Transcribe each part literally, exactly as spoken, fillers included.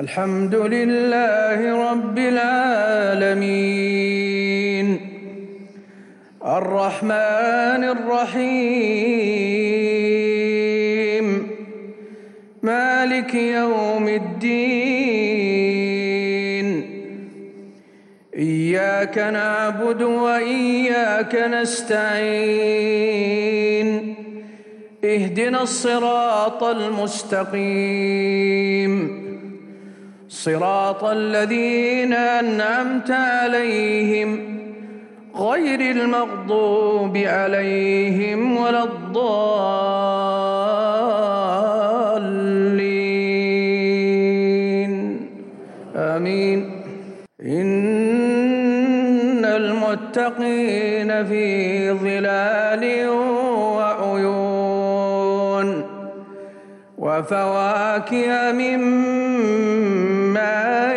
الحمد لله رب العالمين الرحمن الرحيم مالك يوم الدين إياك نعبد وإياك نستعين اهدنا الصراط المستقيم صراط الذين أنعمت عليهم غير المغضوب عليهم ولا الضالين آمين. إن المتقين في ظلال وعيون وفواكه مما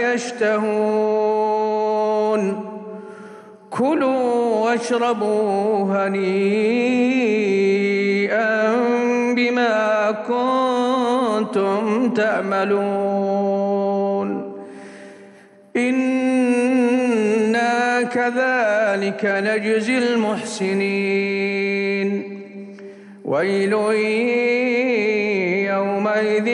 يشتهون كلوا واشربوا هنيئا بما كنتم تعملون إنا كذلك نجزي المحسنين ويل يومئذ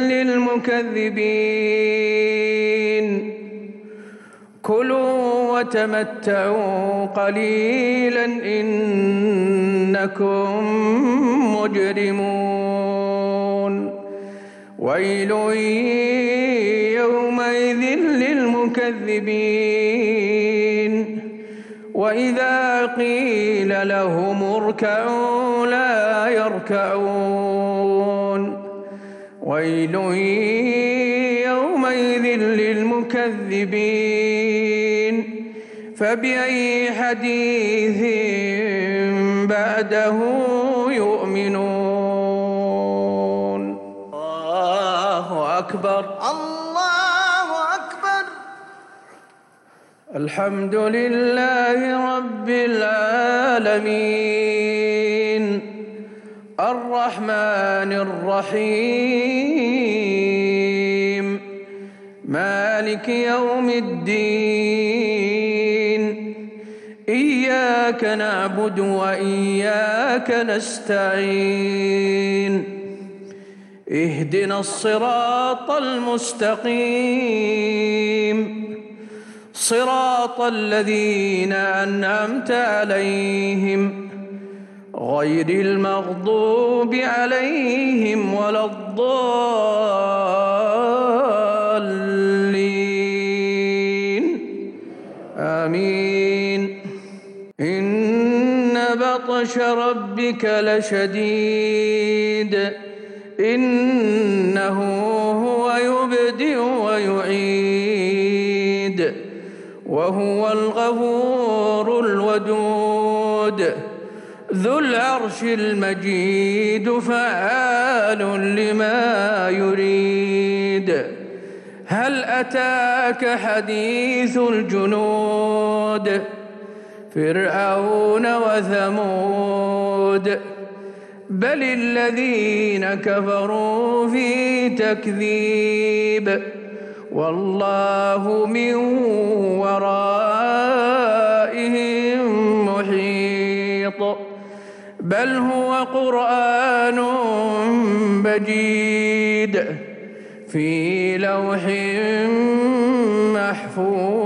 للمكذبين كلوا وتمتعوا قليلا إنكم مجرمون ويل يومئذ للمكذبين وإذا قيل لهم اركعوا لا يركعون ويل يومئذ للمكذبين فبأي حديث بعده يؤمنون. الله أكبر الله أكبر. الحمد لله رب العالمين الرحمن الرحيم مالك يوم الدين إياك نعبد وإياك نستعين اهدنا الصراط المستقيم صراط الذين أنعمت عليهم غير المغضوب عليهم ولا الضالين آمين. إن بطش ربك لشديد إنه هو يبدئ ويعيد وهو الغفور الودود ذو العرش المجيد فعال لما يريد. هل أتاك حديث الجنود فرعون وثمود بل الذين كفروا في تكذيب والله من ورائهم محيط بل هو قرآن مجيد في لوح محفوظ.